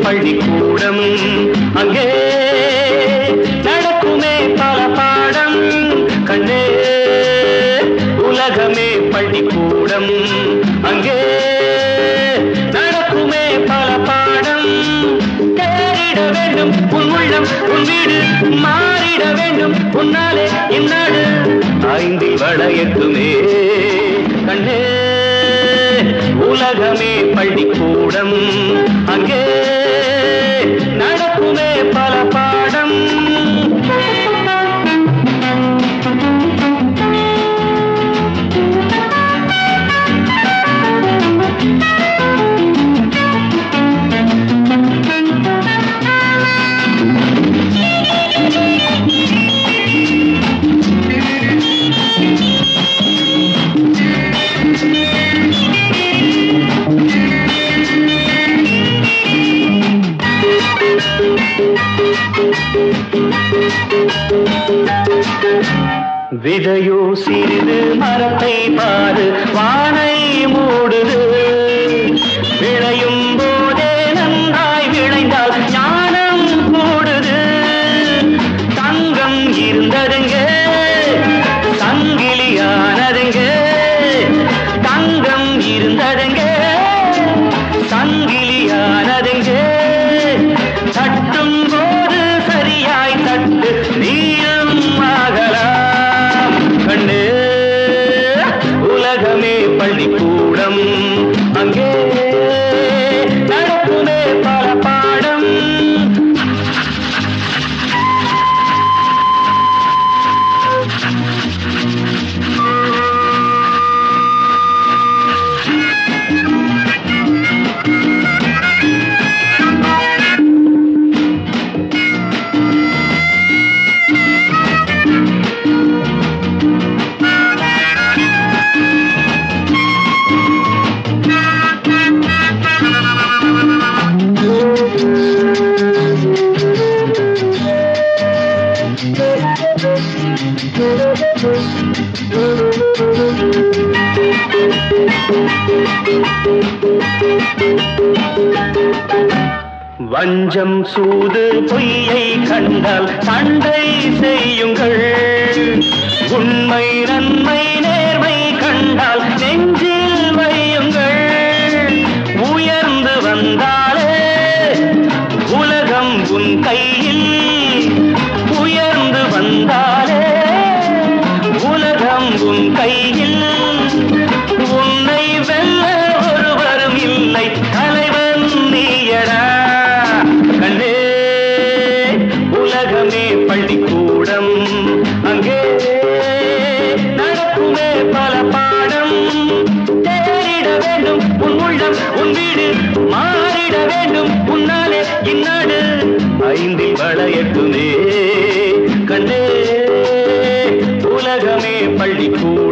பள்ளிக்கூடம் அங்கே நடக்குமே பல பாடம் கண்ணே உலகமே பள்ளிக்கூடம் அங்கே நடக்குமே பல பாடம் தேறிட வேண்டும் உன் உள்ளம் உன் வீடு மாறிட வேண்டும் உன்னாலே இந்நாடு ஐந்தில் வளையட்டுமே கண்ணே உலகமே பள்ளிக்கூடம் அங்கே நடக்குமே பல பாடம் விதையோ சிறிது மரத்தை பாரு வானை மூடுது விளையும் போதே நன்றாய் விளைந்தால் ஞானம் கூடுது தங்கம் இருந்ததுங்க சங்கிலியானதுங்க தங்கம் இருந்ததுங்க சங்கிலியானதுங்க தட்டும் போது சரியாய் தட்டு நீயும் ஆகலாம் கண்ணே உலகமே பள்ளிக்கூடம் அங்கே நடக்குமே பல பாடம் வஞ்சம் சூது பொய்யை கண்டால் சண்டை செய்யுங்கள் உண்மை நன்மை நேர்மை கண்டால் நெஞ்சில் வையுங்கள் உயர்ந்து வந்தாலே உலகம் உன் கையில் உயர்ந்து வந்தாலே உலகம் உன் கையில் உன்னை வெல்ல ஒருவரும் இல்லை தலைவன் நீயடா கண்ணே உலகமே பள்ளிக்கூடம் அங்கே நடக்குமே பல பாடம் தேறிட வேண்டும் உன் உள்ளம் உன் வீடு மாறிட வேண்டும் உன்னாலே இந்நாடு ஐந்தில் வளையட்டுமே கண்ணே உலகமே பள்ளிக்கூடம்